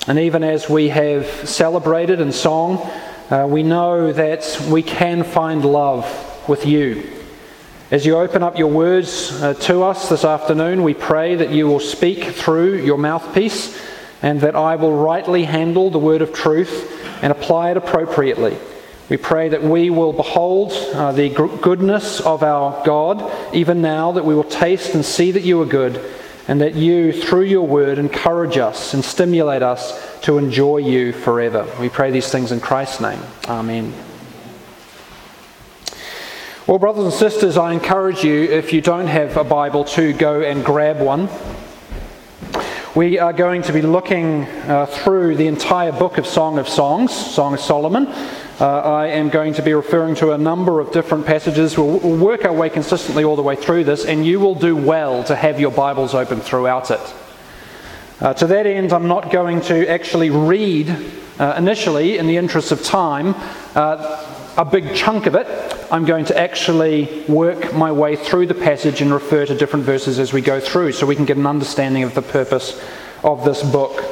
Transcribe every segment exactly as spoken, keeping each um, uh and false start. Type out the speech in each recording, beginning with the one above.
And even as we have celebrated in song, uh, we know that we can find love with you. As you open up your words uh, to us this afternoon, we pray that you will speak through your mouthpiece and that I will rightly handle the word of truth and apply it appropriately. We pray that we will behold uh, the goodness of our God even now, that we will taste and see that you are good, and that you, through your word, encourage us and stimulate us to enjoy you forever. We pray these things in Christ's name. Amen. Well, brothers and sisters, I encourage you, if you don't have a Bible, to go and grab one. We are going to be looking uh, through the entire book of Song of Songs, Song of Solomon. Uh, I am going to be referring to a number of different passages. We'll, we'll work our way consistently all the way through this, and you will do well to have your Bibles open throughout it. Uh, to that end, I'm not going to actually read uh, initially, in the interest of time, uh, a big chunk of it. I'm going to actually work my way through the passage and refer to different verses as we go through, so we can get an understanding of the purpose of this book.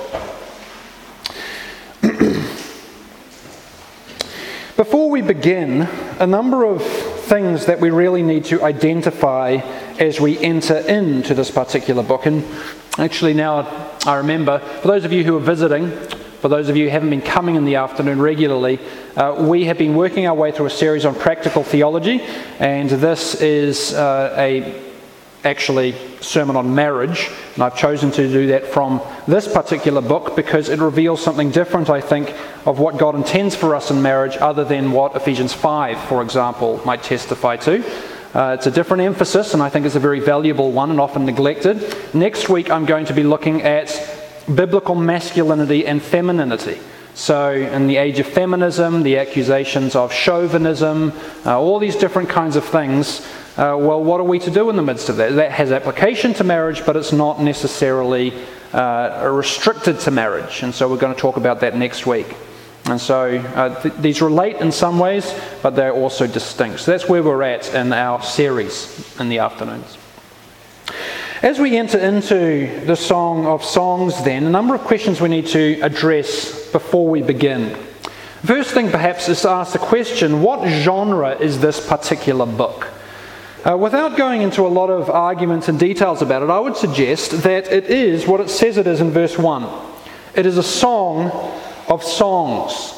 Before we begin, a number of things that we really need to identify as we enter into this particular book. And actually now I remember, for those of you who are visiting, for those of you who haven't been coming in the afternoon regularly, uh, we have been working our way through a series on practical theology, and this is uh, a actually sermon on marriage, and I've chosen to do that from this particular book because it reveals something different, I think, of what God intends for us in marriage, other than what Ephesians five, for example, might testify to. Uh, it's a different emphasis, and I think it's a very valuable one and often neglected. Next week I'm going to be looking at biblical masculinity and femininity. So in the age of feminism, the accusations of chauvinism, uh, all these different kinds of things, uh, well, what are we to do in the midst of that? That has application to marriage, but it's not necessarily uh, restricted to marriage. And so we're going to talk about that next week. And so uh, th- these relate in some ways, but they're also distinct. So that's where we're at in our series in the afternoons. As we enter into the Song of Songs then, a number of questions we need to address before we begin. First thing perhaps is to ask the question, what genre is this particular book? Uh, without going into a lot of arguments and details about it, I would suggest that it is what it says it is in verse one. It is a song of songs.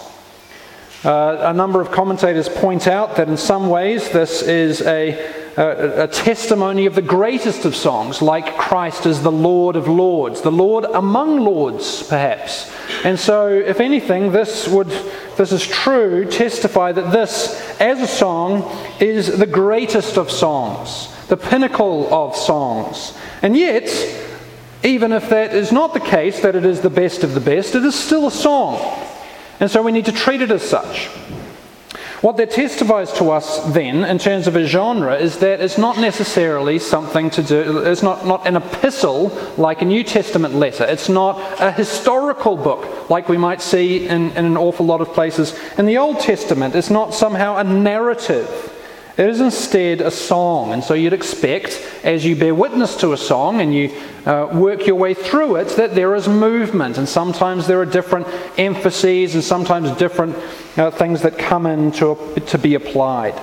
Uh, a number of commentators point out that in some ways this is a A, a testimony of the greatest of songs, like Christ is the Lord of Lords, the Lord among lords, perhaps. And so, if anything, this would, if this is true, testify that this, as a song, is the greatest of songs, the pinnacle of songs. And yet, even if that is not the case, that it is the best of the best, it is still a song. And so we need to treat it as such. What that testifies to us then, in terms of a genre, is that it's not necessarily something to do, it's not, not an epistle like a New Testament letter. It's not a historical book like we might see in, in an awful lot of places in the Old Testament. It's not somehow a narrative. It is instead a song. And so you'd expect, as you bear witness to a song and you uh, work your way through it, that there is movement. And sometimes there are different emphases and sometimes different uh, things that come in to, to be applied.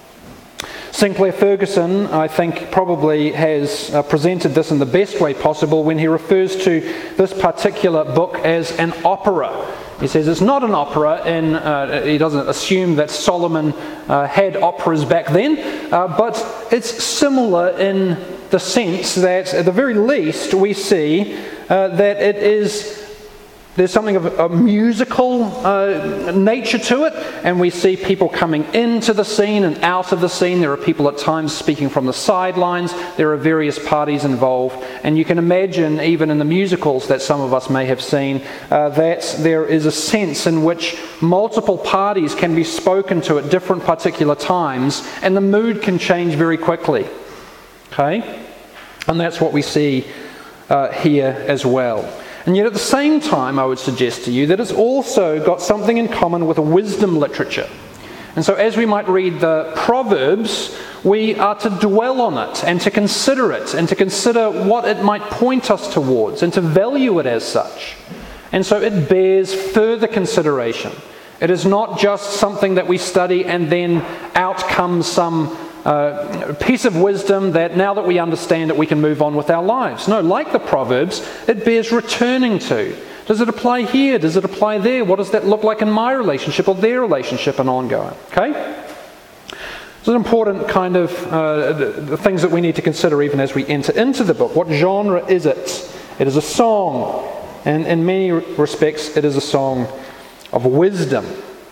Sinclair Ferguson, I think, probably has uh, presented this in the best way possible when he refers to this particular book as an opera. He says it's not an opera, and uh, he doesn't assume that Solomon uh, had operas back then, uh, but it's similar in the sense that, at the very least, we see uh, that it is there's something of a musical uh, nature to it, and we see people coming into the scene and out of the scene. There are people at times speaking from the sidelines. There are various parties involved, and you can imagine, even in the musicals that some of us may have seen, uh, that there is a sense in which multiple parties can be spoken to at different particular times, and the mood can change very quickly. Okay? And that's what we see uh, here as well. And yet at the same time, I would suggest to you that it's also got something in common with wisdom literature. And so as we might read the Proverbs, we are to dwell on it and to consider it and to consider what it might point us towards and to value it as such. And so it bears further consideration. It is not just something that we study and then out comes some uh, piece of wisdom that now that we understand it, we can move on with our lives. No, like the Proverbs, it bears returning to. Does it apply here? Does it apply there? What does that look like in my relationship or their relationship and ongoing? Okay? It's an important kind of uh, the, the things that we need to consider even as we enter into the book. What genre is it? It is a song. And in many respects, it is a song of wisdom.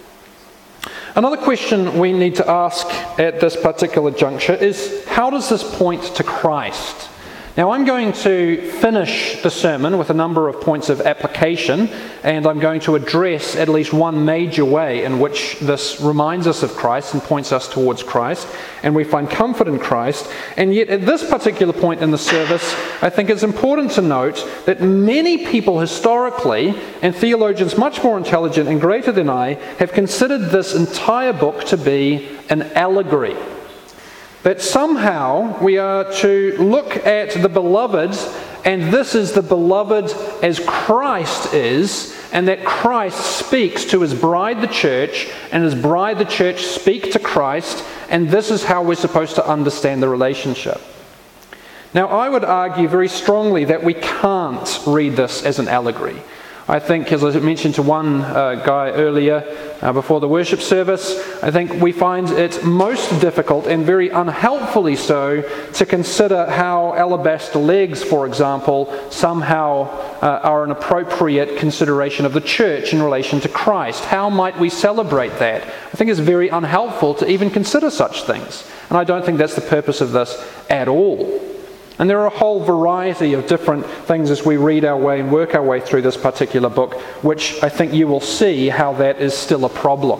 Another question we need to ask at this particular juncture is, how does this point to Christ? Now, I'm going to finish the sermon with a number of points of application, and I'm going to address at least one major way in which this reminds us of Christ and points us towards Christ, and we find comfort in Christ. And yet, at this particular point in the service, I think it's important to note that many people historically, and theologians much more intelligent and greater than I, have considered this entire book to be an allegory. That somehow we are to look at the beloved, and this is the beloved as Christ is, and that Christ speaks to his bride, the church, and his bride, the church, speak to Christ, and this is how we're supposed to understand the relationship. Now, I would argue very strongly that we can't read this as an allegory. I think, as I mentioned to one uh, guy earlier uh, before the worship service, I think we find it most difficult and very unhelpfully so to consider how alabaster legs, for example, somehow uh, are an appropriate consideration of the church in relation to Christ. How might we celebrate that? I think it's very unhelpful to even consider such things. And I don't think that's the purpose of this at all. And there are a whole variety of different things as we read our way and work our way through this particular book, which I think you will see how that is still a problem.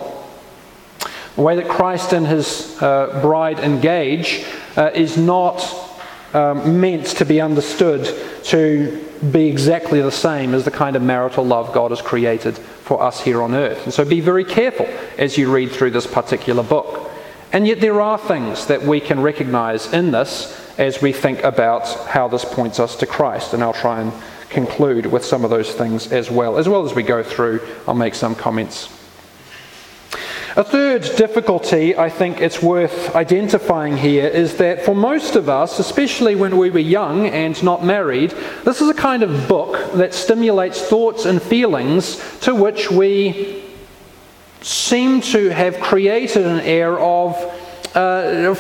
The way that Christ and his uh, bride engage uh, is not um, meant to be understood to be exactly the same as the kind of marital love God has created for us here on earth. And so be very careful as you read through this particular book. And yet there are things that we can recognize in this as we think about how this points us to Christ. And I'll try and conclude with some of those things as well. As well as we go through, I'll make some comments. A third difficulty I think it's worth identifying here is that for most of us, especially when we were young and not married, this is a kind of book that stimulates thoughts and feelings to which we seem to have created an air of uh,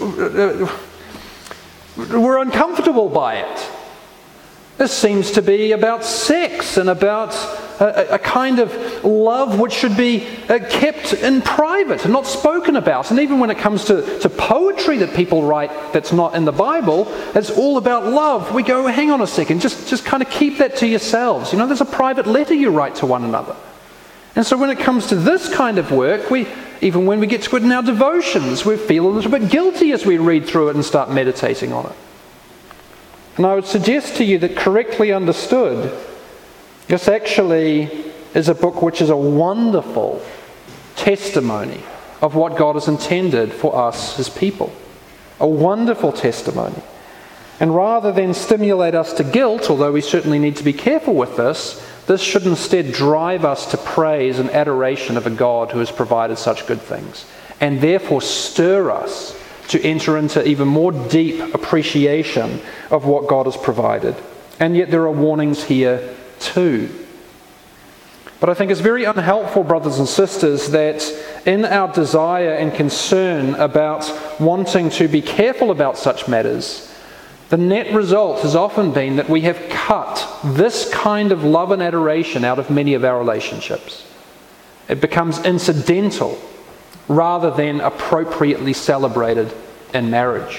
we're uncomfortable by it. This seems to be about sex and about a, a kind of love which should be uh, kept in private and not spoken about. And even when it comes to, to poetry that people write that's not in the Bible, it's all about love. We go, hang on a second, just, just kind of keep that to yourselves. You know, there's a private letter you write to one another. And so when it comes to this kind of work, we even when we get to it in our devotions, we feel a little bit guilty as we read through it and start meditating on it. And I would suggest to you that correctly understood, this actually is a book which is a wonderful testimony of what God has intended for us, his people. A wonderful testimony. And rather than stimulate us to guilt, although we certainly need to be careful with this, this should instead drive us to praise and adoration of a God who has provided such good things, and therefore stir us to enter into even more deep appreciation of what God has provided. And yet there are warnings here too. But I think it's very unhelpful, brothers and sisters, that in our desire and concern about wanting to be careful about such matters, the net result has often been that we have cut this kind of love and adoration out of many of our relationships. It becomes incidental rather than appropriately celebrated in marriage.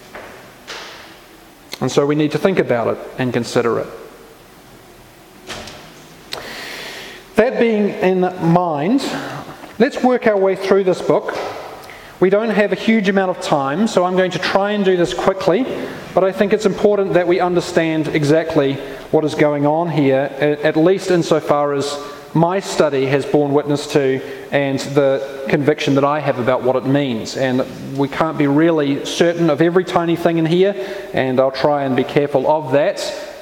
And so we need to think about it and consider it. That being in mind, let's work our way through this book. We don't have a huge amount of time, so I'm going to try and do this quickly, but I think it's important that we understand exactly what is going on here, at least insofar as my study has borne witness to and the conviction that I have about what it means. And we can't be really certain of every tiny thing in here, and I'll try and be careful of that.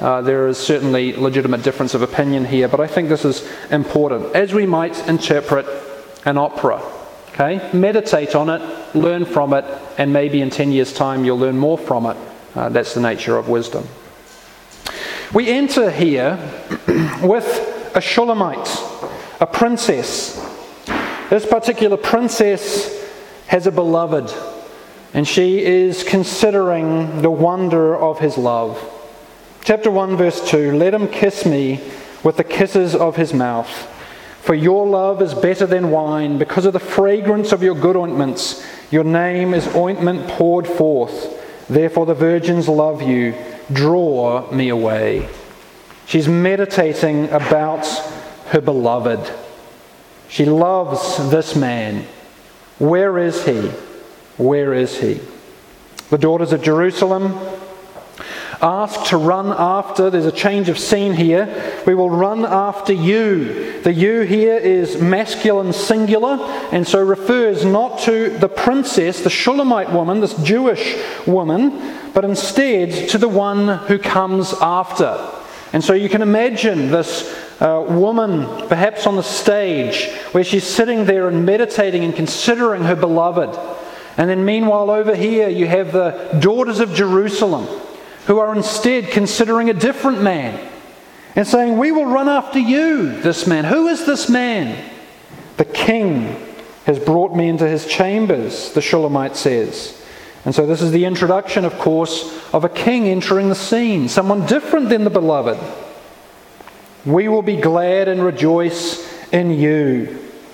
Uh, there is certainly legitimate difference of opinion here, but I think this is important. As we might interpret an opera, okay? Meditate on it, learn from it, and maybe in ten years' time you'll learn more from it. Uh, that's the nature of wisdom. We enter here with a Shulamite, a princess. This particular princess has a beloved, and she is considering the wonder of his love. Chapter one, verse two, "Let him kiss me with the kisses of his mouth. For your love is better than wine, because of the fragrance of your good ointments. Your name is ointment poured forth. Therefore the virgins love you. Draw me away." She's meditating about her beloved. She loves this man. Where is he? Where is he? The daughters of Jerusalem asked to run after. There's a change of scene here. "We will run after you." The you here is masculine singular, and so refers not to the princess, the Shulamite woman, this Jewish woman, but instead to the one who comes after. And so you can imagine this uh, woman perhaps on the stage where she's sitting there and meditating and considering her beloved. And then meanwhile over here you have the daughters of Jerusalem, who are instead considering a different man and saying, "We will run after you, this man." Who is this man? "The king has brought me into his chambers," the Shulamite says. And so this is the introduction, of course, of a king entering the scene, someone different than the beloved. "We will be glad and rejoice in you."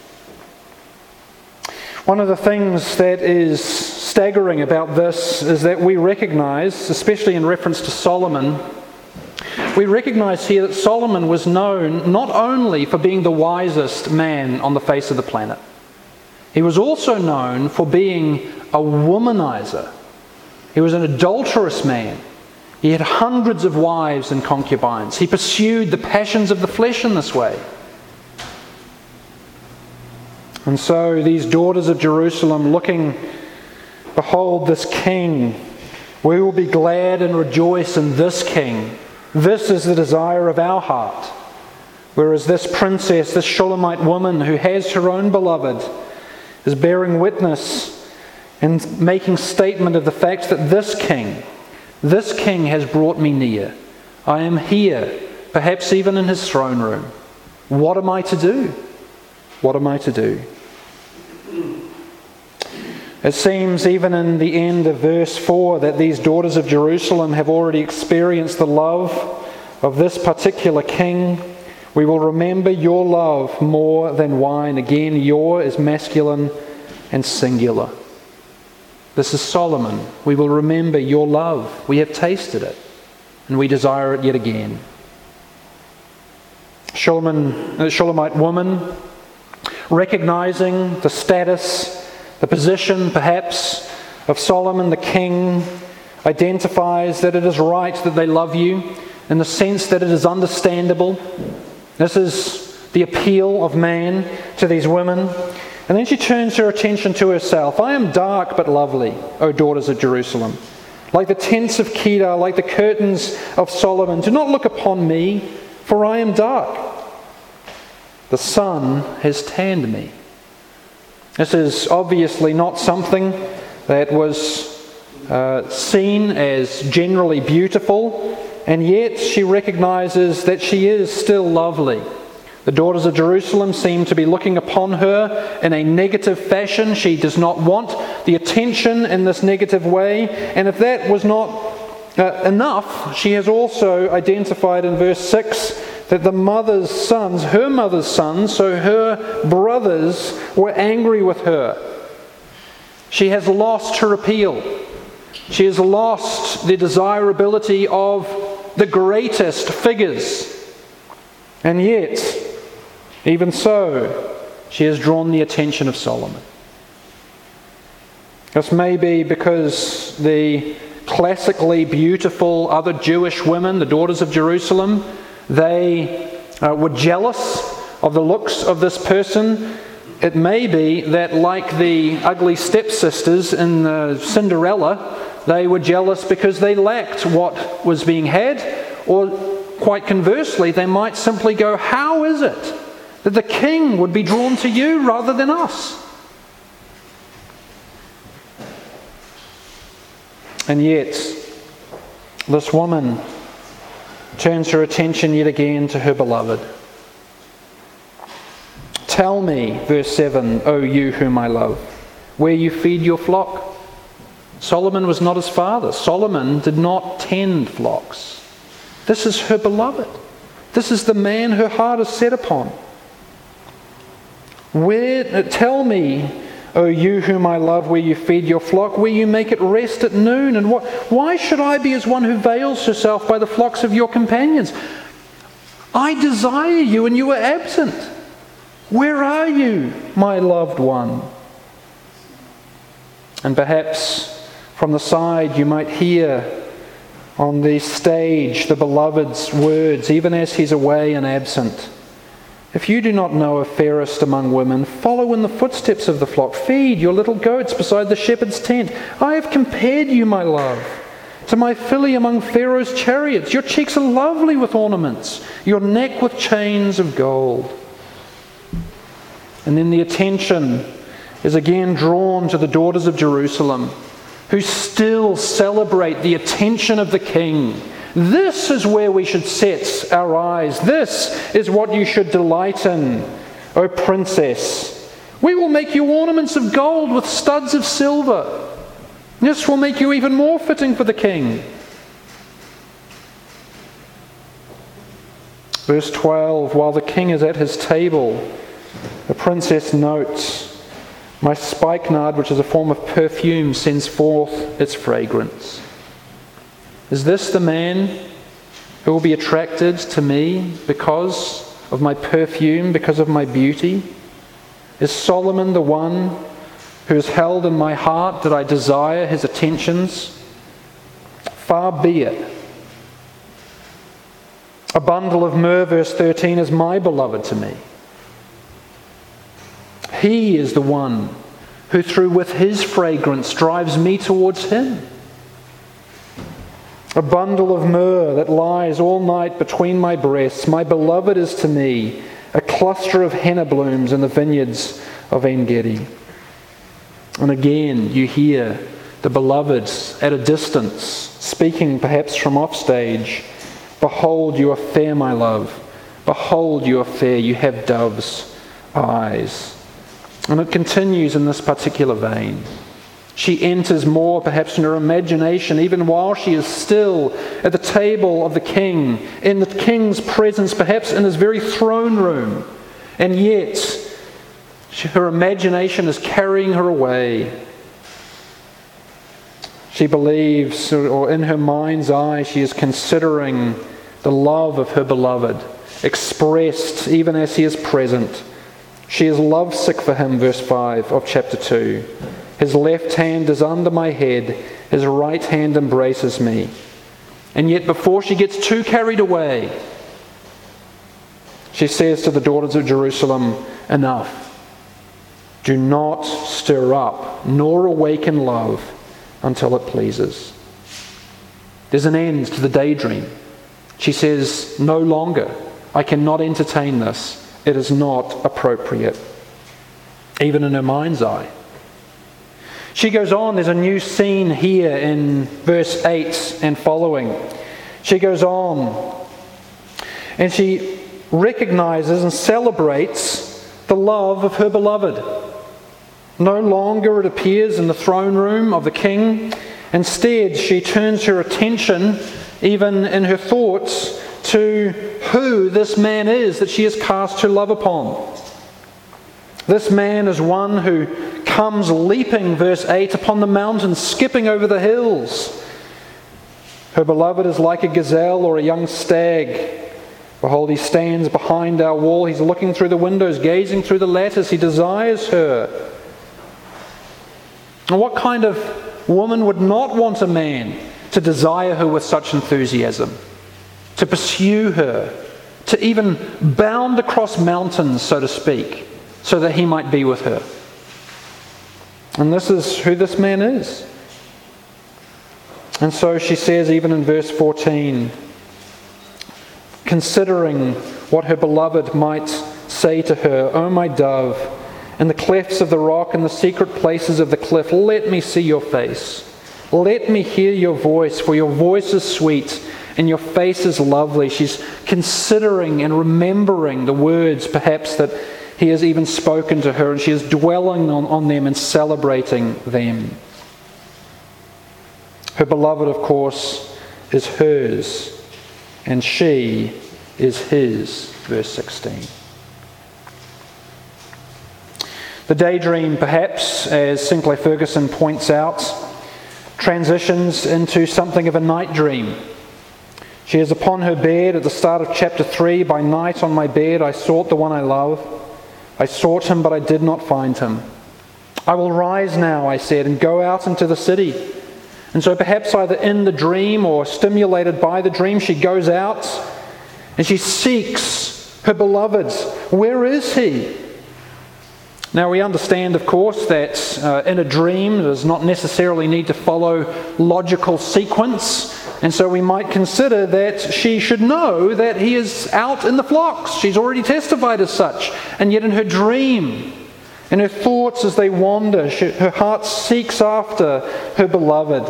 One of the things that is staggering about this is that we recognize, especially in reference to Solomon, we recognize here that Solomon was known not only for being the wisest man on the face of the planet, he was also known for being a womanizer. He was an adulterous man. He had hundreds of wives and concubines. He pursued the passions of the flesh in this way. And so these daughters of Jerusalem looking, "Behold this king. We will be glad and rejoice in this king. This is the desire of our heart." Whereas this princess, this Shulamite woman who has her own beloved, is bearing witness and making statement of the fact that this king, this king has brought me near. I am here, perhaps even in his throne room. What am I to do? What am I to do? It seems even in the end of verse four that these daughters of Jerusalem have already experienced the love of this particular king. "We will remember your love more than wine." Again, your is masculine and singular. This is Solomon. "We will remember your love. We have tasted it, and we desire it yet again." Shulamite, the Shulamite woman, recognizing the status, the position perhaps of Solomon the king, identifies that it is right that they love you in the sense that it is understandable. This is the appeal of man to these women. And then she turns her attention to herself. "I am dark but lovely, O daughters of Jerusalem. Like the tents of Kedar, like the curtains of Solomon. Do not look upon me, for I am dark. The sun has tanned me." This is obviously not something that was uh, seen as generally beautiful, and yet she recognizes that she is still lovely. The daughters of Jerusalem seem to be looking upon her in a negative fashion. She does not want the attention in this negative way, and if that was not uh, enough, she has also identified in verse six that the mother's sons, her mother's sons, so her brothers, were angry with her. She has lost her appeal. She has lost the desirability of the greatest figures. And yet, even so, she has drawn the attention of Solomon. This may be because the classically beautiful other Jewish women, the daughters of Jerusalem, they uh, were jealous of the looks of this person. It may be that, like the ugly stepsisters in uh, Cinderella, they were jealous because they lacked what was being had, Or quite conversely, they might simply go, how is it that the king would be drawn to you rather than us? And yet, this woman turns her attention yet again to her beloved. Tell me, verse seven, O you whom I love, where you feed your flock. Solomon was not his father. Solomon did not tend flocks. This is her beloved. This is the man her heart is set upon. Where, tell me, O you whom I love, where you feed your flock, where you make it rest at noon. And what, why should I be as one who veils herself by the flocks of your companions? I desire you and you are absent. Where are you, my loved one? And perhaps from the side you might hear on the stage the beloved's words, even as he's away and absent. If you do not know a fairest among women, follow in the footsteps of the flock. Feed your little goats beside the shepherd's tent. I have compared you, my love, to my filly among Pharaoh's chariots. Your cheeks are lovely with ornaments, your neck with chains of gold. And then the attention is again drawn to the daughters of Jerusalem, who still celebrate the attention of the king. This is where we should set our eyes. This is what you should delight in, O princess. We will make you ornaments of gold with studs of silver. This will make you even more fitting for the king. Verse twelve, while the king is at his table, the princess notes, my spikenard, which is a form of perfume, sends forth its fragrance. Is this the man who will be attracted to me because of my perfume, because of my beauty? Is Solomon the one who is held in my heart that I desire his attentions? Far be it. A bundle of myrrh, verse thirteen, is my beloved to me. He is the one who through with his fragrance drives me towards him. A bundle of myrrh that lies all night between my breasts. My beloved is to me a cluster of henna blooms in the vineyards of En-gedi. And again you hear the beloved at a distance, speaking perhaps from offstage. Behold, you are fair, my love. Behold, you are fair. You have dove's eyes. And it continues in this particular vein. She enters more perhaps in her imagination, even while she is still at the table of the king, in the king's presence, perhaps in his very throne room. And yet, her imagination is carrying her away. She believes, or in her mind's eye, she is considering the love of her beloved, expressed even as he is present. She is lovesick for him, verse five of chapter two. His left hand is under my head, his right hand embraces me. And yet before she gets too carried away, she says to the daughters of Jerusalem, enough. Do not stir up, nor awaken love until it pleases. There's an end to the daydream. She says, no longer. I cannot entertain this. It is not appropriate, even in her mind's eye. She goes on, there's a new scene here in verse eight and following. She goes on, and she recognizes and celebrates the love of her beloved. No longer it appears in the throne room of the king. Instead, she turns her attention, even in her thoughts, to who this man is that she has cast her love upon. This man is one who comes leaping, verse eight, upon the mountains, skipping over the hills. Her beloved is like a gazelle or a young stag. Behold, he stands behind our wall. He's looking through the windows, gazing through the lattice. He desires her. And what kind of woman would not want a man to desire her with such enthusiasm? To pursue her, to even bound across mountains, so to speak, so that he might be with her. And this is who this man is. And so she says, even in verse fourteen, considering what her beloved might say to her. "O my dove, in the clefts of the rock and the secret places of the cliff, let me see your face. Let me hear your voice, for your voice is sweet and your face is lovely." She's considering and remembering the words perhaps that he has even spoken to her, and she is dwelling on, on them and celebrating them. Her beloved, of course, is hers, and she is his. Verse sixteen. The daydream, perhaps, as Sinclair Ferguson points out, transitions into something of a night dream. She is upon her bed at the start of chapter three. "By night on my bed I sought the one I love. I sought him, but I did not find him. I will rise now," I said, "and go out into the city." And so perhaps either in the dream or stimulated by the dream, she goes out and she seeks her beloved. Where is he? Now we understand, of course, that uh, in a dream does not necessarily need to follow logical sequence. And so we might consider that she should know that he is out in the flocks. She's already testified as such. And yet in her dream, in her thoughts as they wander, she, her heart seeks after her beloved.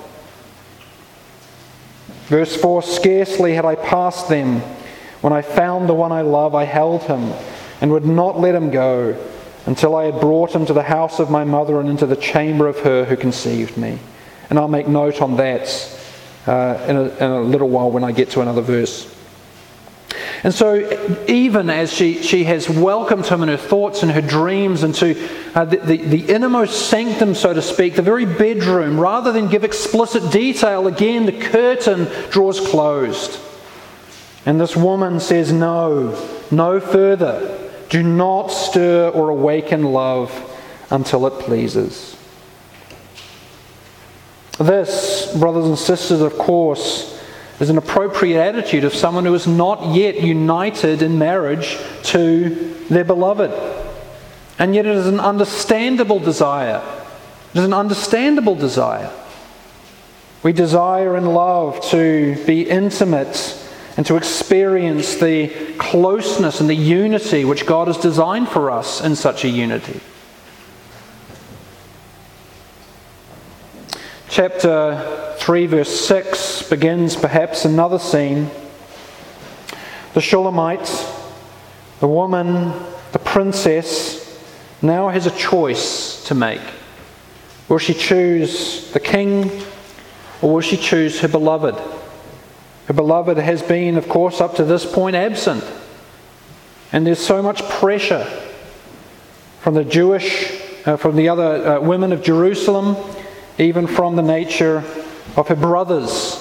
Verse four, "Scarcely had I passed them when I found the one I love. I held him and would not let him go until I had brought him to the house of my mother and into the chamber of her who conceived me." And I'll make note on that uh, in, a, in a little while when I get to another verse. And so even as she, she has welcomed him in her thoughts and her dreams into uh, the, the, the innermost sanctum, so to speak, the very bedroom, rather than give explicit detail, again the curtain draws closed. And this woman says, "No, no further. Do not stir or awaken love until it pleases." This, brothers and sisters, of course, is an appropriate attitude of someone who is not yet united in marriage to their beloved. And yet it is an understandable desire. It is an understandable desire. We desire in love to be intimate and to experience the closeness and the unity which God has designed for us in such a unity. Chapter three, verse six begins perhaps another scene. The Shulamite, the woman, the princess, now has a choice to make. Will she choose the king, or will she choose her beloved? Her beloved has been, of course, up to this point absent. And there's so much pressure from the Jewish, uh, from the other uh, women of Jerusalem, even from the nature of her brothers.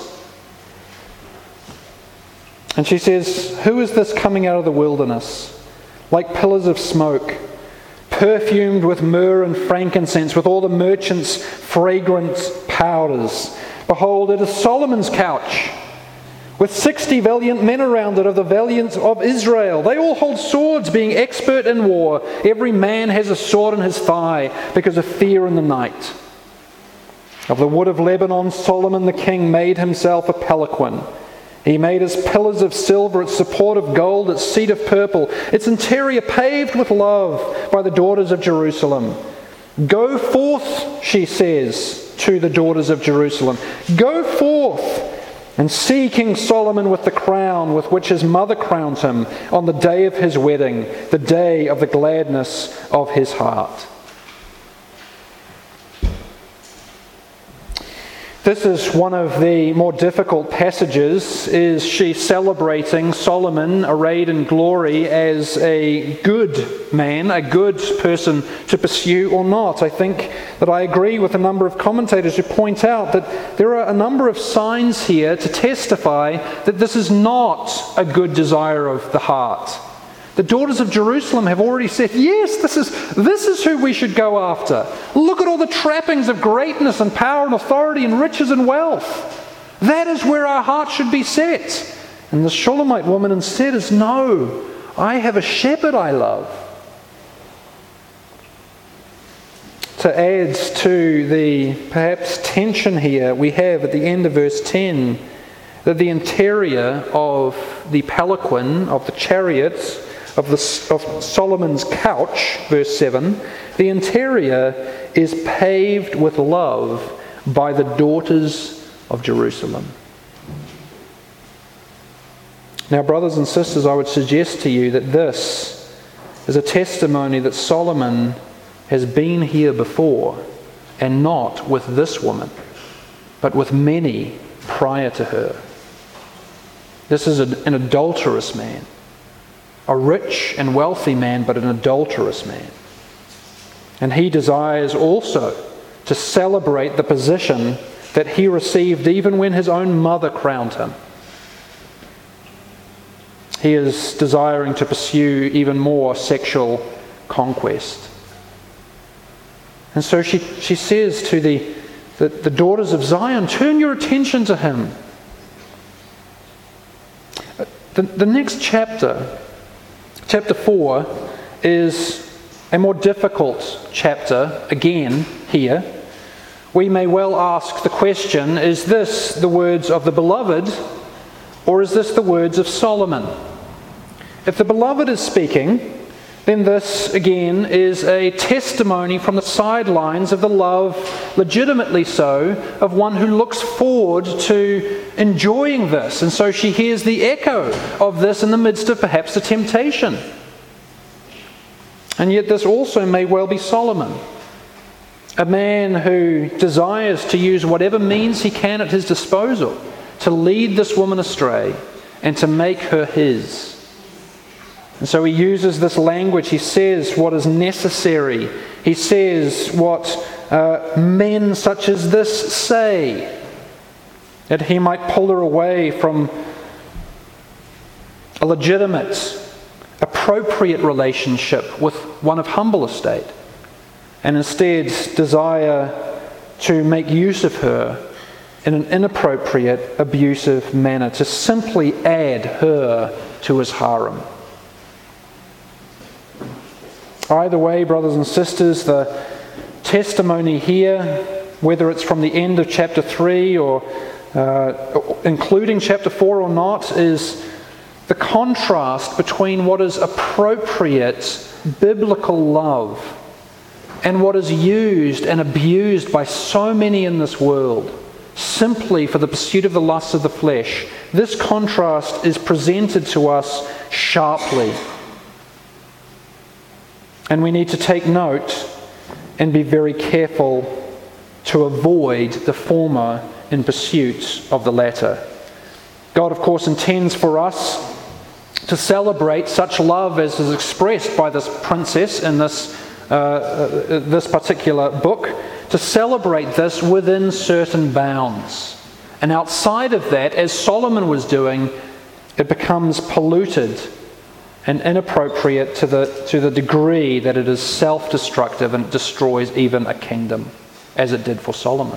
And she says, "Who is this coming out of the wilderness, like pillars of smoke, perfumed with myrrh and frankincense, with all the merchants' fragrant powders? Behold, it is Solomon's couch, with sixty valiant men around it, of the valiant of Israel. They all hold swords, being expert in war. Every man has a sword in his thigh, because of fear in the night. Of the wood of Lebanon, Solomon the king made himself a palanquin. He made its pillars of silver, its support of gold, its seat of purple, its interior paved with love by the daughters of Jerusalem. Go forth," she says to the daughters of Jerusalem, "go forth and see King Solomon with the crown with which his mother crowned him on the day of his wedding, the day of the gladness of his heart." This is one of the more difficult passages. Is she celebrating Solomon arrayed in glory as a good man, a good person to pursue or not? I think that I agree with a number of commentators who point out that there are a number of signs here to testify that this is not a good desire of the heart. The daughters of Jerusalem have already said, yes, this is, this is who we should go after. Look at all the trappings of greatness and power and authority and riches and wealth. That is where our heart should be set. And the Shulamite woman instead is, no, I have a shepherd I love. To add to the perhaps tension here, we have at the end of verse ten, that the interior of the palanquin, of the chariots, of, the, of Solomon's couch, verse seven, the interior is paved with love by the daughters of Jerusalem. Now, brothers and sisters, I would suggest to you that this is a testimony that Solomon has been here before, and not with this woman, but with many prior to her. This is a, an adulterous man, a rich and wealthy man, but an adulterous man. And he desires also to celebrate the position that he received even when his own mother crowned him. He is desiring to pursue even more sexual conquest. And so she, she says to the, the, the daughters of Zion, turn your attention to him. The, the next chapter, chapter four, is a more difficult chapter, again, here. We may well ask the question, is this the words of the beloved, or is this the words of Solomon? If the beloved is speaking, then this, again, is a testimony from the sidelines of the love, legitimately so, of one who looks forward to enjoying this. And so she hears the echo of this in the midst of perhaps the temptation. And yet this also may well be Solomon, a man who desires to use whatever means he can at his disposal to lead this woman astray and to make her his. And so he uses this language. He says what is necessary. He says what uh, men such as this say, that he might pull her away from a legitimate, appropriate relationship with one of humble estate, and instead desire to make use of her in an inappropriate, abusive manner, to simply add her to his harem. Either way, brothers and sisters, the testimony here, whether it's from the end of chapter three or uh, including chapter four or not, is the contrast between what is appropriate biblical love and what is used and abused by so many in this world simply for the pursuit of the lusts of the flesh. This contrast is presented to us sharply. And we need to take note and be very careful to avoid the former in pursuit of the latter. God, of course, intends for us to celebrate such love as is expressed by this princess in this, uh, uh, this particular book, to celebrate this within certain bounds. And outside of that, as Solomon was doing, it becomes polluted and inappropriate to the, to the degree that it is self-destructive and it destroys even a kingdom, as it did for Solomon.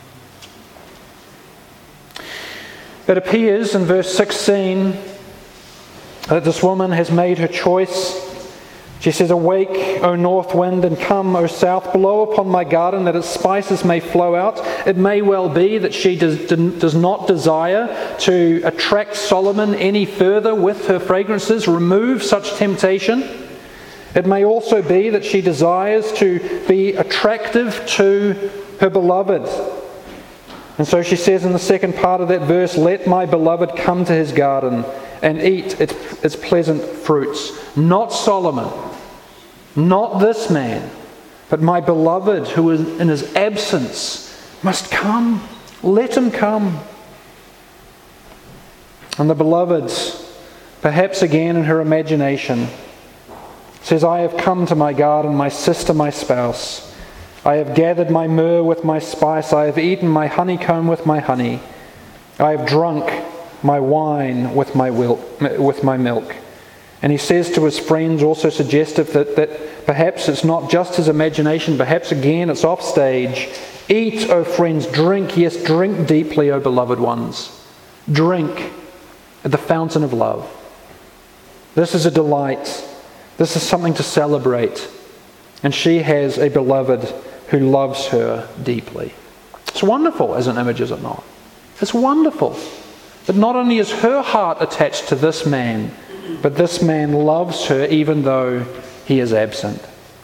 It appears in verse sixteen that this woman has made her choice. She says, "Awake, O north wind, and come, O south, blow upon my garden, that its spices may flow out." It may well be that she does, does not desire to attract Solomon any further with her fragrances, remove such temptation. It may also be that she desires to be attractive to her beloved. And so she says in the second part of that verse, "Let my beloved come to his garden and eat its, its pleasant fruits." Not Solomon, not this man, but my beloved who is in his absence must come. Let him come. And the beloved, perhaps again in her imagination, says, "I have come to my garden, my sister, my spouse. I have gathered my myrrh with my spice. I have eaten my honeycomb with my honey. I have drunk my wine with my, wil- with my milk." And he says to his friends, also suggestive that, that perhaps it's not just his imagination, perhaps again it's off stage. "Eat, O friends, drink, yes, drink deeply, O beloved ones. Drink at the fountain of love." This is a delight. This is something to celebrate. And she has a beloved who loves her deeply. It's wonderful as an image, is it not? It's wonderful But not only is her heart attached to this man, but this man loves her even though he is absent.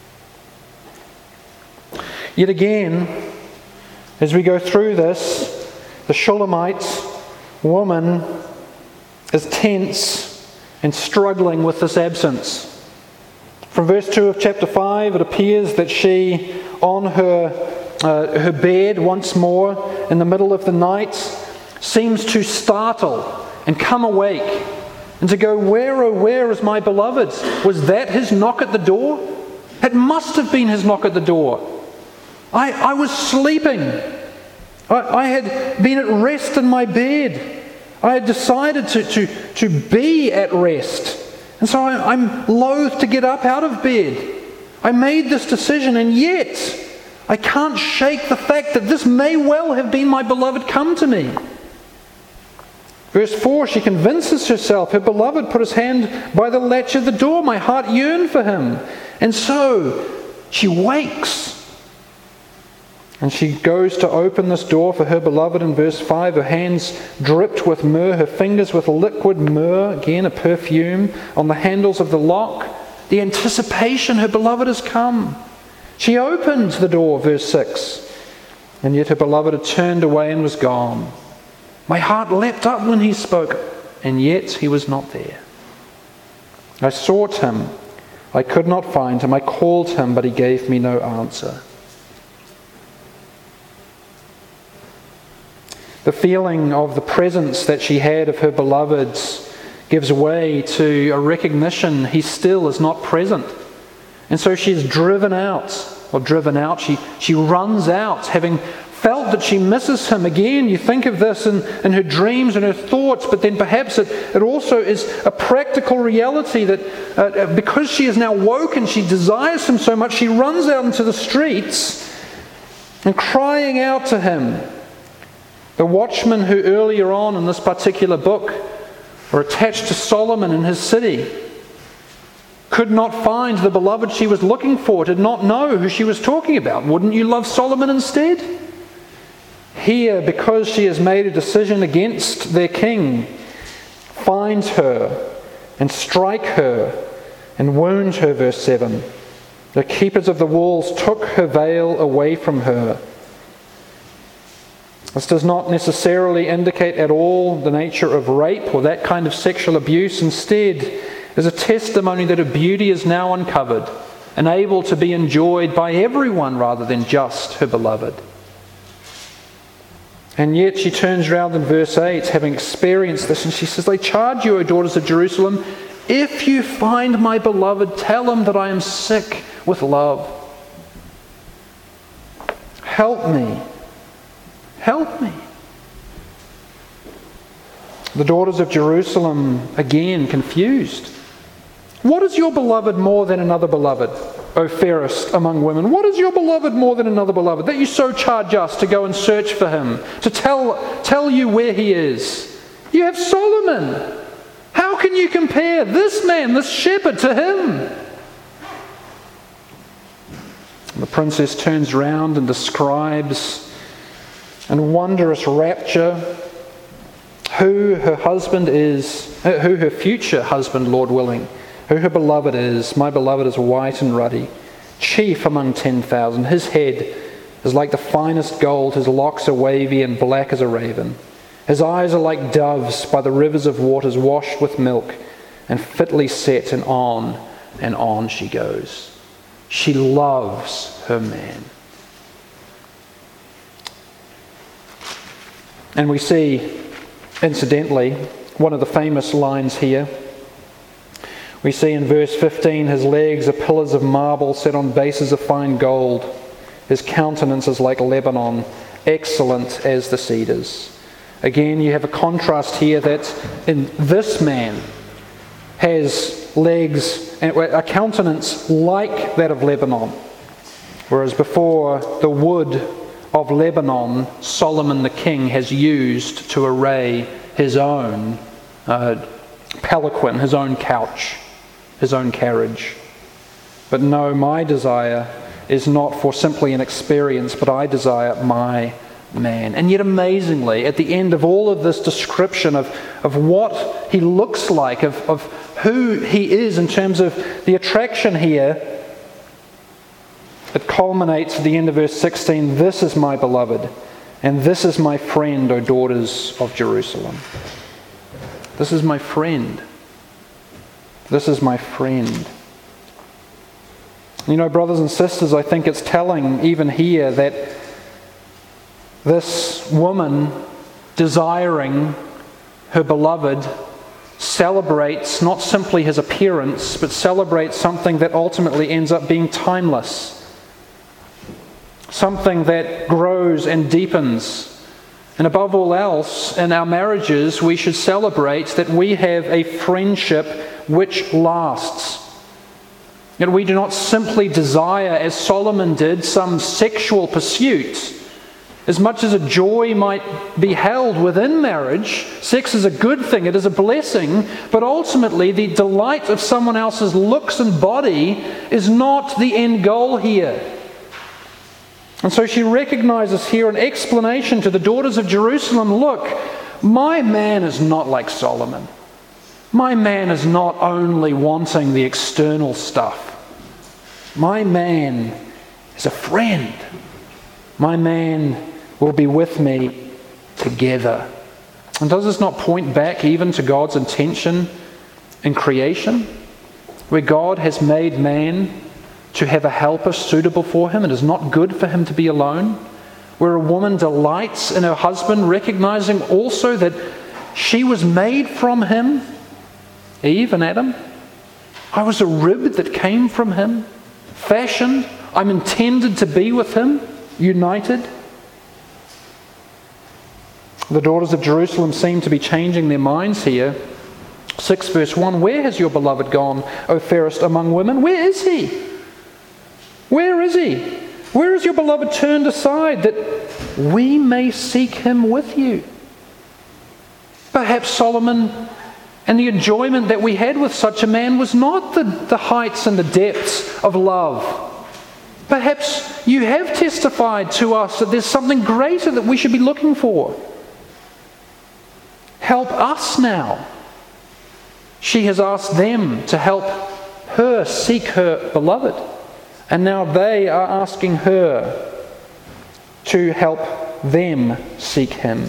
Yet again, as we go through this, the Shulamite woman is tense and struggling with this absence. From verse two of chapter five, it appears that she, on her, uh, her bed once more in the middle of the night, seems to startle and come awake and to go, "Where, oh, where is my beloved? Was that his knock at the door? It must have been his knock at the door. I, I was sleeping. I, I had been at rest in my bed. I had decided to, to, to be at rest. And so I, I'm loath to get up out of bed. I made this decision, and yet I can't shake the fact that this may well have been my beloved come to me." Verse four, she convinces herself, her beloved put his hand by the latch of the door. My heart yearned for him. And so she wakes. And she goes to open this door for her beloved in verse five. Her hands dripped with myrrh, her fingers with liquid myrrh, again a perfume, on the handles of the lock. The anticipation, her beloved has come. She opened the door, verse six, and yet her beloved had turned away and was gone. My heart leapt up when he spoke, and yet he was not there. I sought him, I could not find him. I called him, but he gave me no answer. The feeling of the presence that she had of her beloveds gives way to a recognition he still is not present. And so she is driven out, or driven out, she, she runs out, having felt that she misses him. Again, you think of this in, in her dreams and her thoughts, but then perhaps it, it also is a practical reality that uh, because she is now woken, she desires him so much, she runs out into the streets and crying out to him. The watchmen who earlier on in this particular book were attached to Solomon in his city could not find the beloved she was looking for, did not know who she was talking about. Wouldn't you love Solomon instead? Here, because she has made a decision against their king, find her and strike her and wound her, verse seven. The keepers of the walls took her veil away from her. This does not necessarily indicate at all the nature of rape or that kind of sexual abuse. Instead, is a testimony that her beauty is now uncovered and able to be enjoyed by everyone rather than just her beloved. And yet she turns around in verse eight, having experienced this, and she says, I charge you, O daughters of Jerusalem, if you find my beloved, tell him that I am sick with love. Help me. Help me. The daughters of Jerusalem, again, confused. What is your beloved more than another beloved, O fairest among women? What is your beloved more than another beloved, that you so charge us to go and search for him, to tell, tell you where he is? You have Solomon. How can you compare this man, this shepherd, to him? The princess turns round and describes in wondrous rapture who her husband is, who her future husband, Lord willing, who her beloved is. My beloved is white and ruddy, chief among ten thousand. His head is like the finest gold, his locks are wavy and black as a raven. His eyes are like doves by the rivers of waters washed with milk and fitly set, and on and on she goes. She loves her man. And we see, incidentally, one of the famous lines here. We see in verse fifteen, his legs are pillars of marble set on bases of fine gold. His countenance is like Lebanon, excellent as the cedars. Again, you have a contrast here that in this man has legs and a countenance like that of Lebanon, whereas before the wood of Lebanon, Solomon the king has used to array his own uh, palanquin, his own couch, his own carriage. But no, my desire is not for simply an experience, but I desire my man. And yet amazingly, at the end of all of this description of, of what he looks like, of, of who he is in terms of the attraction here, it culminates at the end of verse sixteen, "This is my beloved, and this is my friend, O daughters of Jerusalem." This is my friend. This is my friend. You know, brothers and sisters, I think it's telling even here that this woman desiring her beloved celebrates not simply his appearance, but celebrates something that ultimately ends up being timeless. Something that grows and deepens. And above all else, in our marriages, we should celebrate that we have a friendship which lasts. That we do not simply desire, as Solomon did, some sexual pursuit. As much as a joy might be held within marriage, sex is a good thing, it is a blessing, but ultimately the delight of someone else's looks and body is not the end goal here. And so she recognizes here an explanation to the daughters of Jerusalem, look, my man is not like Solomon. My man is not only wanting the external stuff. My man is a friend. My man will be with me together. And does this not point back even to God's intention in creation? Where God has made man to have a helper suitable for him. It is not good for him to be alone. Where a woman delights in her husband, recognizing also that she was made from him. Eve and Adam. I was a rib that came from him. Fashioned. I'm intended to be with him. United. The daughters of Jerusalem seem to be changing their minds here. six verse one, "Where has your beloved gone, O fairest among women? Where is he? Where is he? Where is your beloved turned aside, that we may seek him with you?" Perhaps Solomon and the enjoyment that we had with such a man was not the, the heights and the depths of love. Perhaps you have testified to us that there's something greater that we should be looking for. Help us now. She has asked them to help her seek her beloved. And now they are asking her to help them seek him.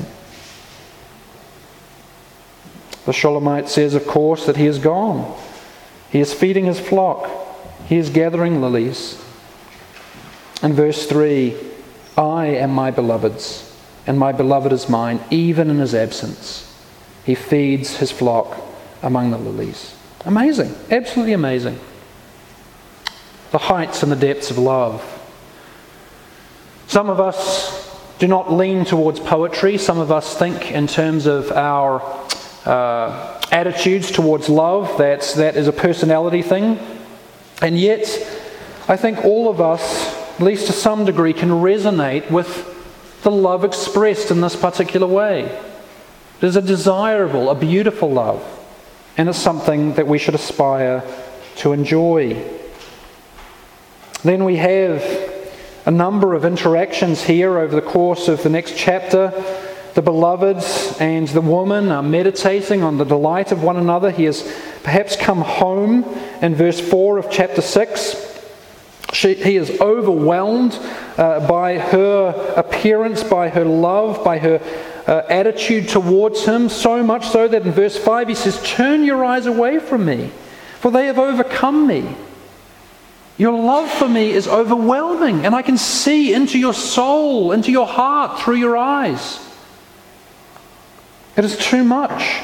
The Shulamite says, of course, that he is gone. He is feeding his flock. He is gathering lilies. And verse three, "I am my beloved's, and my beloved is mine, even in his absence. He feeds his flock among the lilies." Amazing. Absolutely amazing. The heights and the depths of love. Some of us do not lean towards poetry. Some of us think in terms of our uh, attitudes towards love. That's, that is a personality thing. And yet, I think all of us, at least to some degree, can resonate with the love expressed in this particular way. It is a desirable, a beautiful love. And it's something that we should aspire to enjoy. Then we have a number of interactions here over the course of the next chapter. The beloved and the woman are meditating on the delight of one another. He has perhaps come home in verse four of chapter six. She, he is overwhelmed uh, by her appearance, by her love, by her uh, attitude towards him, so much so that in verse five he says, "Turn your eyes away from me, for they have overcome me." Your love for me is overwhelming, and I can see into your soul, into your heart through your eyes. It is too much.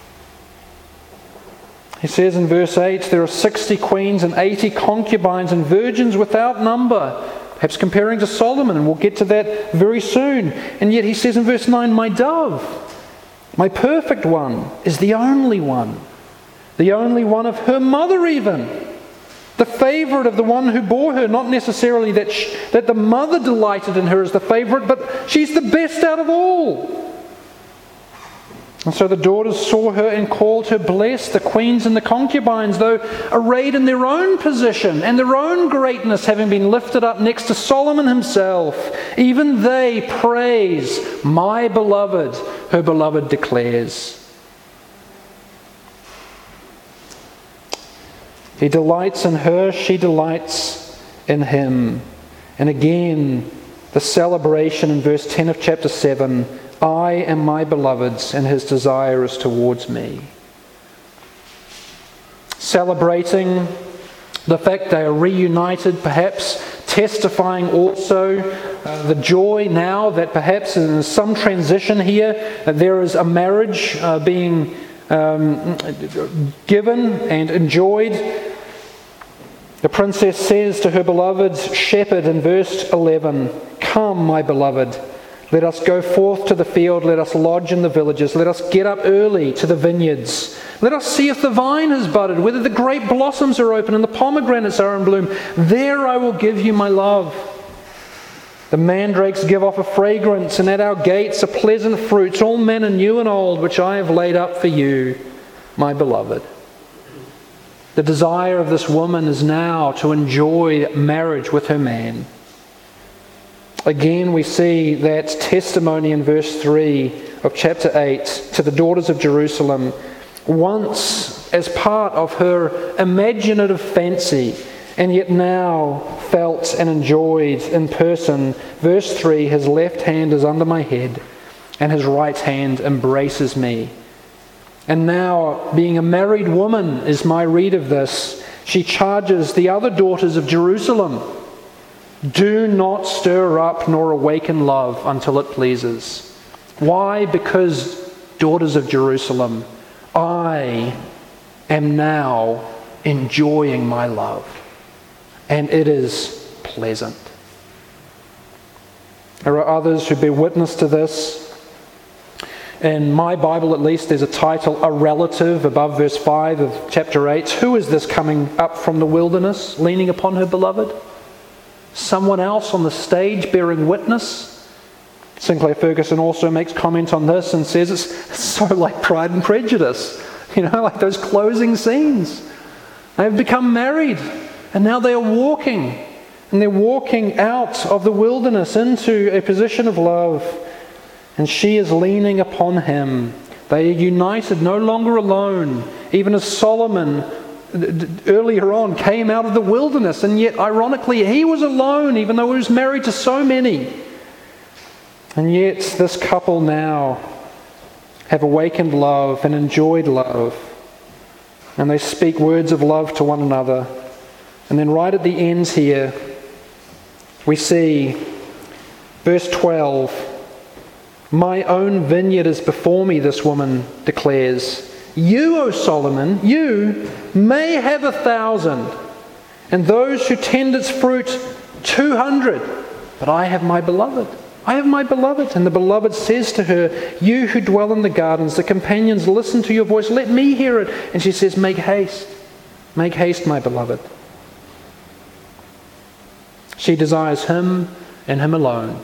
He says in verse eight, there are sixty queens and eighty concubines and virgins without number. Perhaps comparing to Solomon, and we'll get to that very soon. And yet he says in verse nine, "My dove, my perfect one, is the only one. The only one of her mother even. The favourite of the one who bore her." Not necessarily that, she, that the mother delighted in her as the favourite, but she's the best out of all. And so the daughters saw her and called her blessed, the queens and the concubines, though arrayed in their own position and their own greatness, having been lifted up next to Solomon himself. Even they praise my beloved, her beloved declares. He delights in her, she delights in him. And again, the celebration in verse ten of chapter seven, I am my beloved's, and his desire is towards me. Celebrating the fact they are reunited, perhaps testifying also uh, the joy now that perhaps in some transition here, that there is a marriage uh, being um, given and enjoyed. The princess says to her beloved shepherd in verse eleven, "Come, my beloved, let us go forth to the field, let us lodge in the villages, let us get up early to the vineyards. Let us see if the vine has budded, whether the grape blossoms are open and the pomegranates are in bloom. There I will give you my love. The mandrakes give off a fragrance, and at our gates are pleasant fruits, all manner new and old, which I have laid up for you, my beloved." The desire of this woman is now to enjoy marriage with her man. Again, we see that testimony in verse three of chapter eight to the daughters of Jerusalem, once as part of her imaginative fancy, and yet now felt and enjoyed in person. Verse three, his left hand is under my head, and his right hand embraces me. And now, being a married woman is my read of this, she charges the other daughters of Jerusalem, do not stir up nor awaken love until it pleases. Why? Because, daughters of Jerusalem, I am now enjoying my love, and it is pleasant. There are others who bear witness to this. In my Bible, at least, there's a title, a relative, above verse five of chapter eight. Who is this coming up from the wilderness, leaning upon her beloved? Someone else on the stage bearing witness? Sinclair Ferguson also makes comment on this and says it's so like Pride and Prejudice. You know, like those closing scenes. They've become married, and now they are walking. And they're walking out of the wilderness into a position of love. And she is leaning upon him. They are united, no longer alone. Even as Solomon earlier on came out of the wilderness, and yet ironically he was alone, even though he was married to so many. And yet this couple now have awakened love and enjoyed love, and they speak words of love to one another. And then right at the end here we see verse twelve, my own vineyard is before me, this woman declares. You, O Solomon, you may have a thousand, and those who tend its fruit two hundred, but I have my beloved. I have my beloved. And the beloved says to her, you who dwell in the gardens, the companions, listen to your voice, let me hear it. And she says, make haste, make haste, my beloved. She desires him and him alone.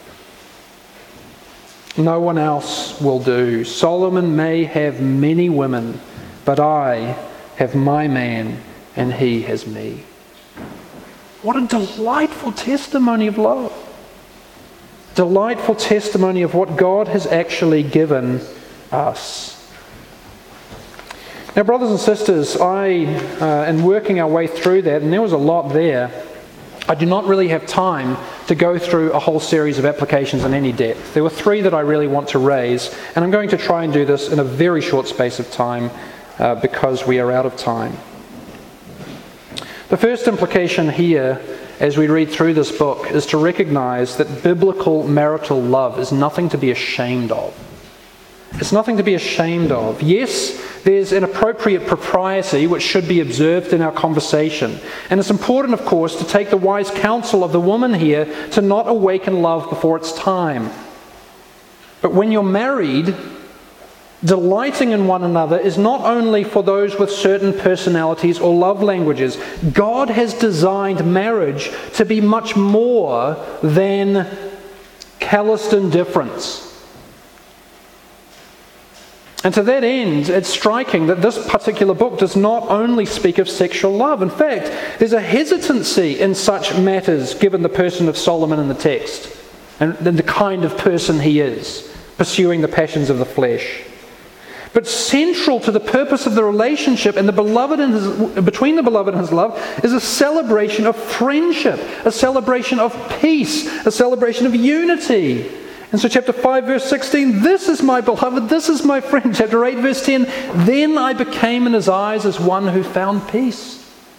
No one else will do. Solomon may have many women, but I have my man, and he has me. What a delightful testimony of love. Delightful testimony of what God has actually given us. Now, brothers and sisters, I, uh, in working our way through that, and there was a lot there, I do not really have time to go through a whole series of applications in any depth. There were three that I really want to raise, and I'm going to try and do this in a very short space of time uh, because we are out of time. The first implication here, as we read through this book, is to recognize that biblical marital love is nothing to be ashamed of. It's nothing to be ashamed of. Yes, there's an appropriate propriety which should be observed in our conversation. And it's important, of course, to take the wise counsel of the woman here to not awaken love before it's time. But when you're married, delighting in one another is not only for those with certain personalities or love languages. God has designed marriage to be much more than calloused indifference. And to that end, it's striking that this particular book does not only speak of sexual love. In fact, there's a hesitancy in such matters given the person of Solomon in the text and the kind of person he is, pursuing the passions of the flesh. But central to the purpose of the relationship and the beloved and his, between the beloved and his love is a celebration of friendship, a celebration of peace, a celebration of unity. And so chapter five verse sixteen, this is my beloved, this is my friend. Chapter eight verse ten, then I became in his eyes as one who found peace.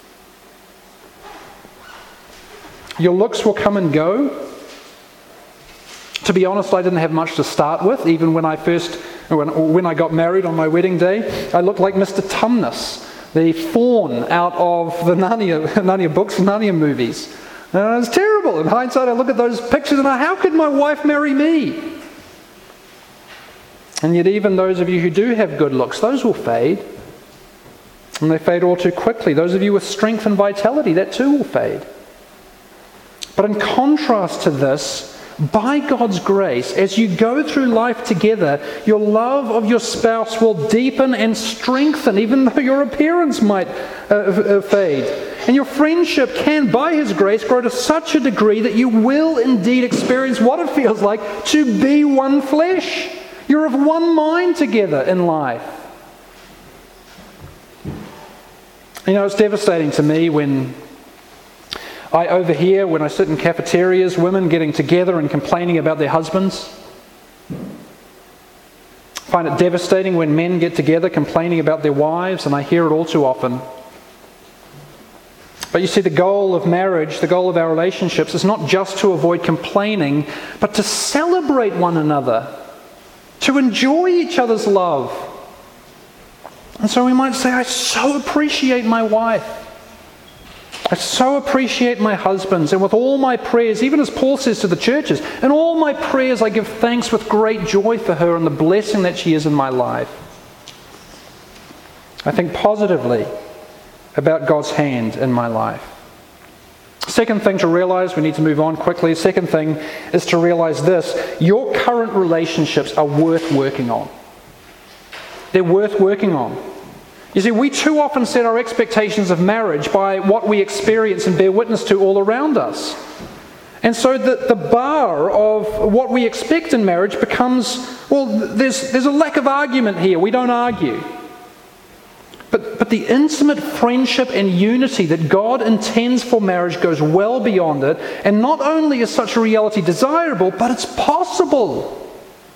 Your looks will come and go. To be honest, I didn't have much to start with. Even when I first, when, when I got married on my wedding day, I looked like Mister Tumnus, the faun out of the Narnia, Narnia books, Narnia movies. And it was terrible. In hindsight, I look at those pictures and I, how could my wife marry me? And yet even those of you who do have good looks, those will fade. And they fade all too quickly. Those of you with strength and vitality, that too will fade. But in contrast to this, by God's grace, as you go through life together, your love of your spouse will deepen and strengthen, even though your appearance might uh, uh, fade. And your friendship can, by His grace, grow to such a degree that you will indeed experience what it feels like to be one flesh. You're of one mind together in life. You know, it's devastating to me when I overhear, when I sit in cafeterias, women getting together and complaining about their husbands. I find it devastating when men get together complaining about their wives, and I hear it all too often. But you see, the goal of marriage, the goal of our relationships, is not just to avoid complaining, but to celebrate one another, to enjoy each other's love. And so we might say, I so appreciate my wife. I so appreciate my husbands, and with all my prayers, even as Paul says to the churches, in all my prayers I give thanks with great joy for her and the blessing that she is in my life. I think positively about God's hand in my life. Second thing to realize, we need to move on quickly. Second thing is to realize this: your current relationships are worth working on. They're worth working on. You see, we too often set our expectations of marriage by what we experience and bear witness to all around us. And so the, the bar of what we expect in marriage becomes, well, there's, there's a lack of argument here. We don't argue. But, but the intimate friendship and unity that God intends for marriage goes well beyond it. And not only is such a reality desirable, but it's possible.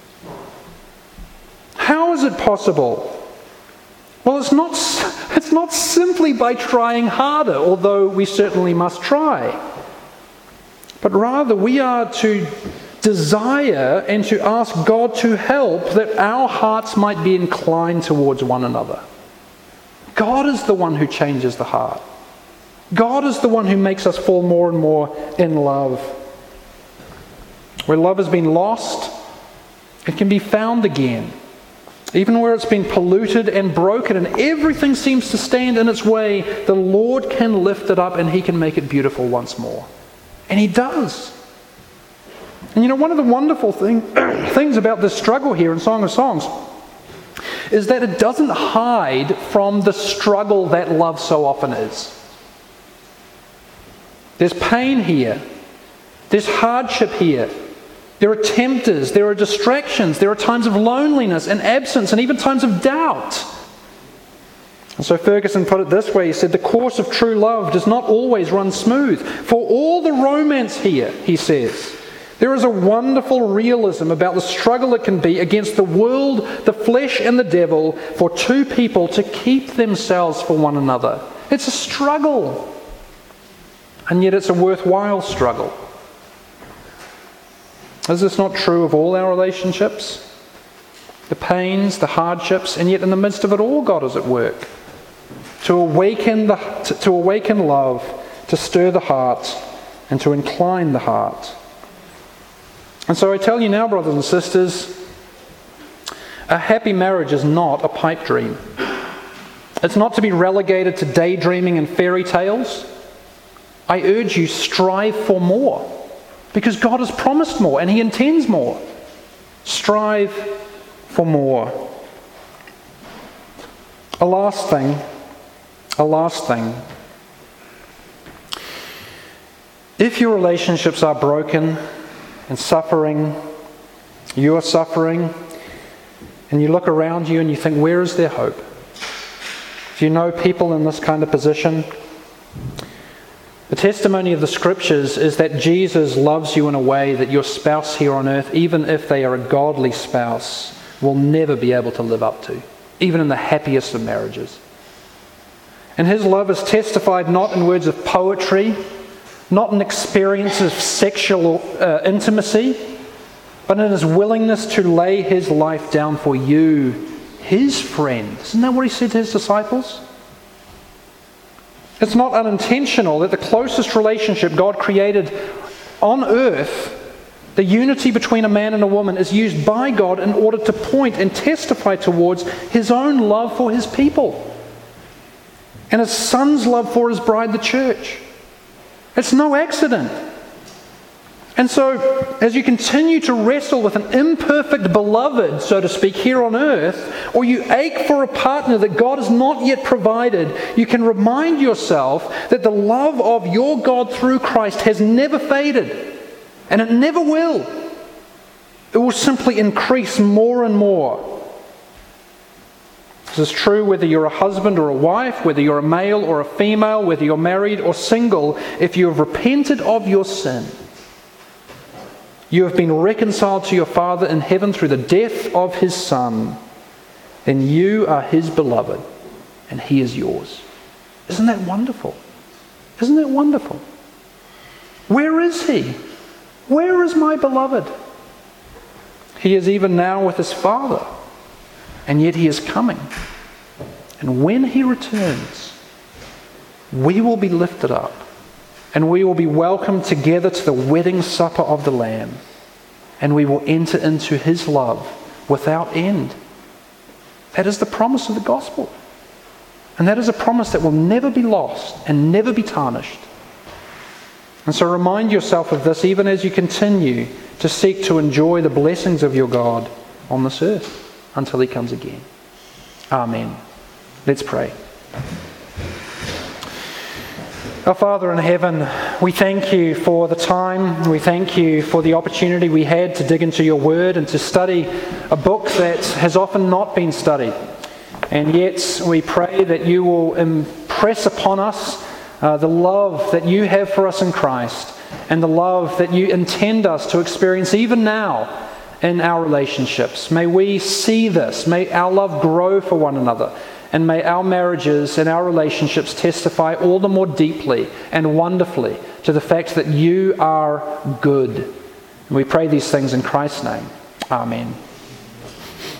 How is it possible? Well, it's not, it's not simply by trying harder, although we certainly must try. But rather, we are to desire and to ask God to help that our hearts might be inclined towards one another. God is the one who changes the heart. God is the one who makes us fall more and more in love. Where love has been lost, it can be found again. Even where it's been polluted and broken and everything seems to stand in its way, the Lord can lift it up and He can make it beautiful once more. And He does. And you know, one of the wonderful thing, things about this struggle here in Song of Songs is that it doesn't hide from the struggle that love so often is. There's pain here. There's hardship here. There are tempters, there are distractions, there are times of loneliness and absence and even times of doubt. And so Ferguson put it this way, he said, the course of true love does not always run smooth. For all the romance here, he says, there is a wonderful realism about the struggle it can be against the world, the flesh and the devil for two people to keep themselves for one another. It's a struggle, and yet it's a worthwhile struggle. Is this not true of all our relationships? The pains, the hardships, and yet in the midst of it all, God is at work to awaken the to, to awaken love, to stir the heart, and to incline the heart. And so I tell you now, brothers and sisters, a happy marriage is not a pipe dream. It's not to be relegated to daydreaming and fairy tales. I urge you, strive for more. Because God has promised more and He intends more. Strive for more. A last thing, a last thing. If your relationships are broken and suffering, you are suffering, and you look around you and you think, where is their hope? Do you know people in this kind of position? The testimony of the Scriptures is that Jesus loves you in a way that your spouse here on earth, even if they are a godly spouse, will never be able to live up to, even in the happiest of marriages. And His love is testified not in words of poetry, not in experiences of sexual uh, intimacy, but in His willingness to lay His life down for you, His friend. Isn't that what He said to His disciples? It's not unintentional that the closest relationship God created on earth, the unity between a man and a woman, is used by God in order to point and testify towards His own love for His people and His Son's love for His bride, the church. It's no accident. And so, as you continue to wrestle with an imperfect beloved, so to speak, here on earth, or you ache for a partner that God has not yet provided, you can remind yourself that the love of your God through Christ has never faded, and it never will. It will simply increase more and more. This is true whether you're a husband or a wife, whether you're a male or a female, whether you're married or single. If you have repented of your sin, you have been reconciled to your Father in heaven through the death of His Son, then you are His beloved and He is yours. Isn't that wonderful? Isn't that wonderful? Where is He? Where is my beloved? He is even now with His Father, and yet He is coming. And when He returns, we will be lifted up, and we will be welcomed together to the wedding supper of the Lamb, and we will enter into His love without end. That is the promise of the gospel. And that is a promise that will never be lost and never be tarnished. And so remind yourself of this even as you continue to seek to enjoy the blessings of your God on this earth until He comes again. Amen. Let's pray. Our Father in heaven, we thank You for the time. We thank You for the opportunity we had to dig into Your Word and to study a book that has often not been studied. And yet we pray that You will impress upon us uh, the love that You have for us in Christ, and the love that You intend us to experience even now in our relationships. May we see this. May our love grow for one another. And may our marriages and our relationships testify all the more deeply and wonderfully to the fact that You are good. And we pray these things in Christ's name. Amen.